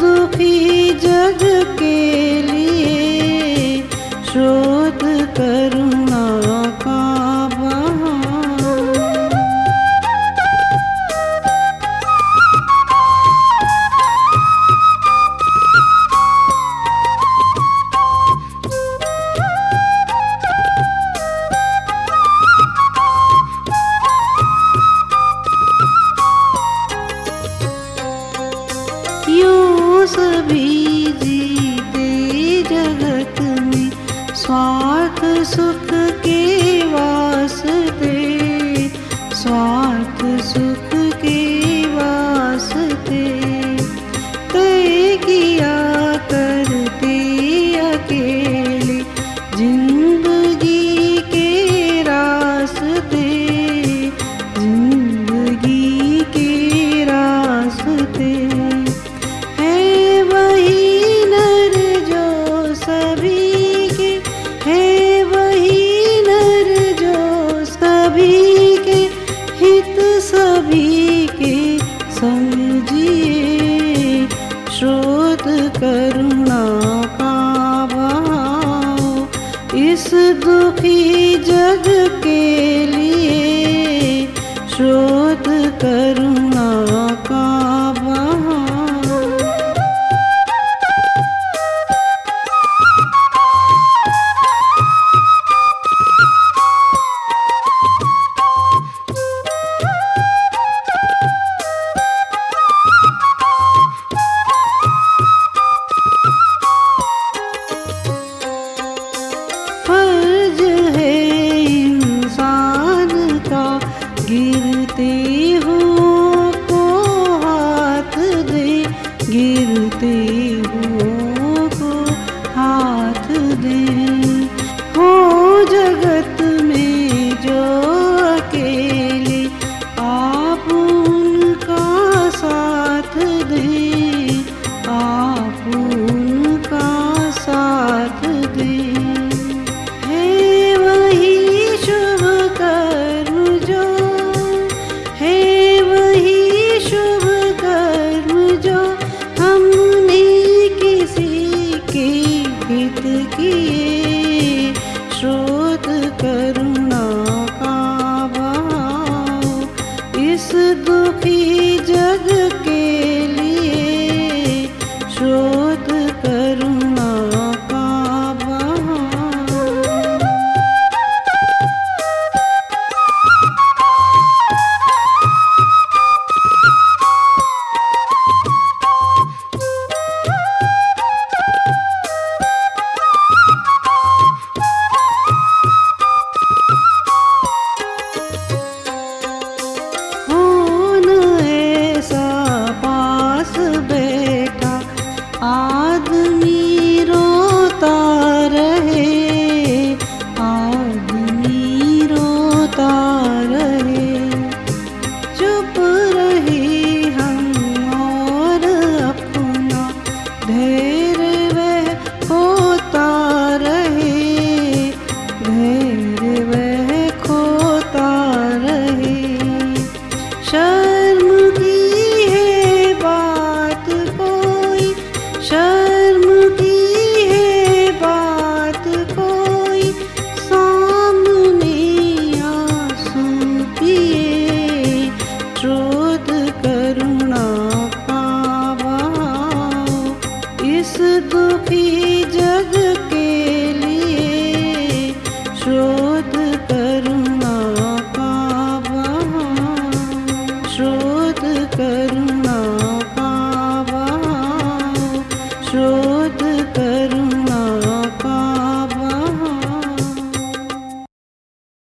दुखी जग के लिए शोध करुणा का बहार। यूं सभी जीते जगत में स्वार्थ सुख के वास्ते, स्वार्थ सुख के वास्ते तय किया करते अकेले जिंदगी के रास्ते, जिंदगी के रास्ते। सभी के संग जिए शोध करुणा का भाव। इस दुखी जग के लिए शोध करुणा का भाव। फर्ज है इंसान का गिरते हुओं को हाथ दे, गिरते हुओं को हाथ दे। हो जगत में जो अकेले आप उनका साथ दे, आप उनका साथ दे। किए शोध करुणा का भाव। इस दुखी